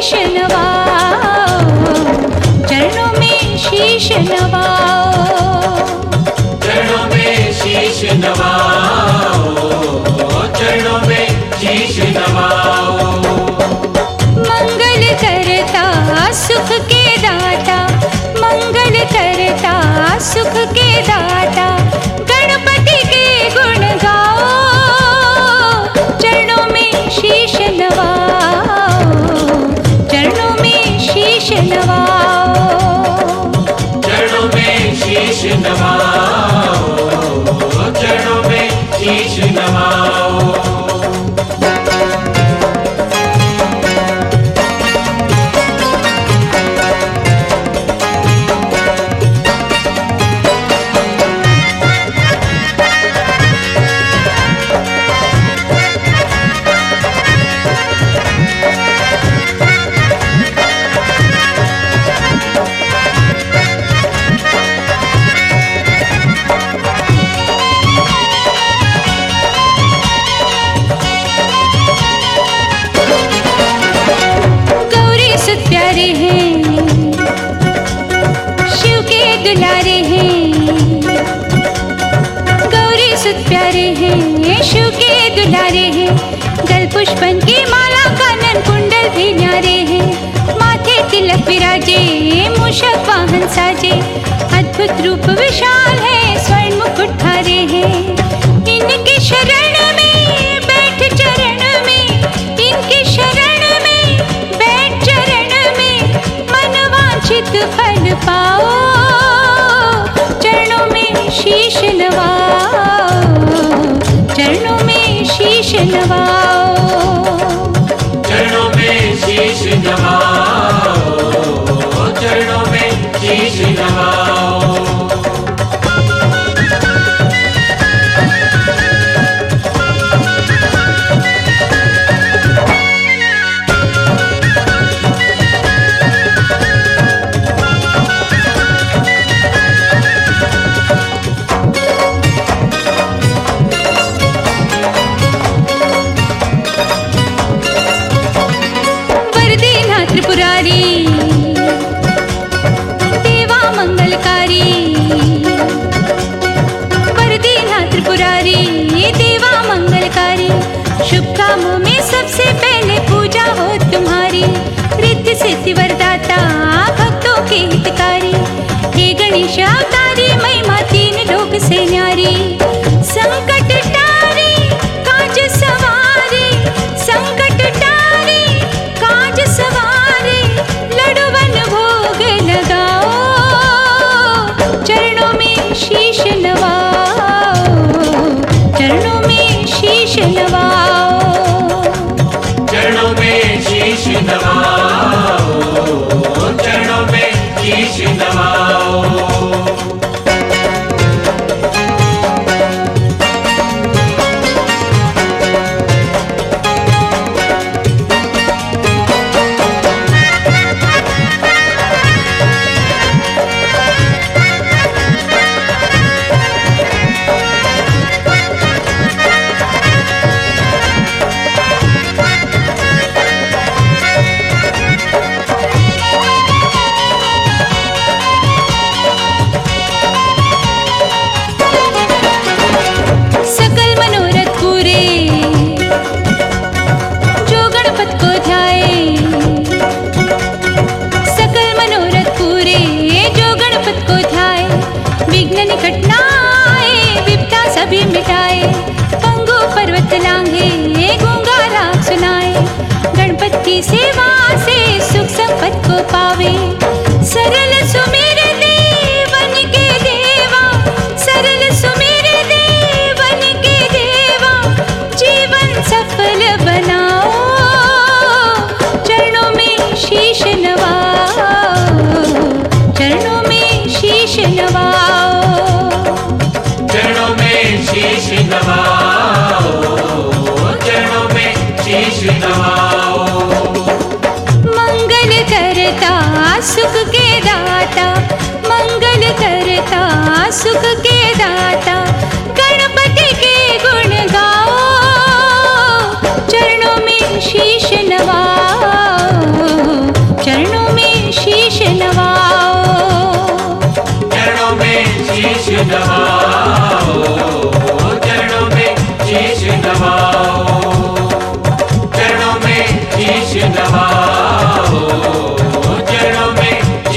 नवाओ, चरणों में शीश नवाओ, चरणों में शीश नवाओ, चरणों में शीश नवाओ। मंगल करता सुख के दाता, मंगल करता सुख के दाता, गणपति के गुण गाओ, चरणों में शीश नवाओ, चरणों में शीश नवाओ, चरणों में शीश नवाओ, चरणों में शीश नवाओ। गौरी सुत प्यारे हैं, शिव के दुलारे हैं, गौरी सुत प्यारे हैं, शिव के दुलारे हैं, गल पुष्पन की माला कानन कुंडल भी न्यारे हैं, माथे तिलक विराजे मूषक वाहन साजे, अद्भुत रूप विशाल है स्वर्ण मुकुट धारे हैं, इनकी शरण में बैठ चरण में, इनकी शरण में बैठ चरण में, मन वांछित फल पाओ, चरणों में शीश नवाओ, चरणों में शीश नवाओ, चरणों में शीश नवाओ, चरणों में शीश नवाओ। वरदीनाथ त्रिपुरारी, देवा मंगलकारी, वरदीनाथ त्रिपुरारी, देवा मंगलकारी, शुभ कामों में सबसे पहले पूजा हो तुम्हारी, रिद्धि सिद्धि वरदाता भक्तों के हितकारी, हे गणेश अवतारी, महिमा तीन लोक से न्यारी, संकट टारी काज सवारी, संकट टारी काज सवारी, लडुवन भोग लगाओ, चरणों में शीश नवाओ, चरणों में शीश नवाओ, चरणों में शीश नवाओ, चरणों में शीश नवाओ।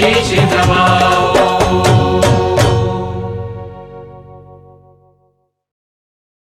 शीश